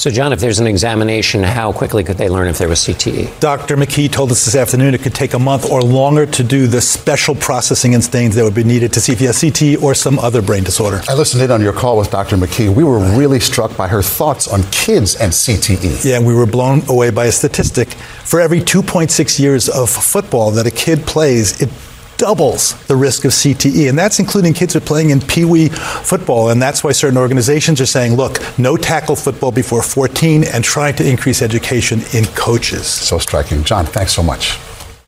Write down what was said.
So, John, if there's an examination, how quickly could they learn if there was CTE? Dr. McKee told us this afternoon it could take a month or longer to do the special processing and stains that would be needed to see if he has CTE or some other brain disorder. I listened in on your call with Dr. McKee. We were really struck by her thoughts on kids and CTE. Yeah, and we were blown away by a statistic. For every 2.6 years of football that a kid plays, it doubles the risk of CTE, and that's including kids who are playing in Pee-wee football, and that's why certain organizations are saying, look, no tackle football before 14 and trying to increase education in coaches. So striking. John, thanks so much.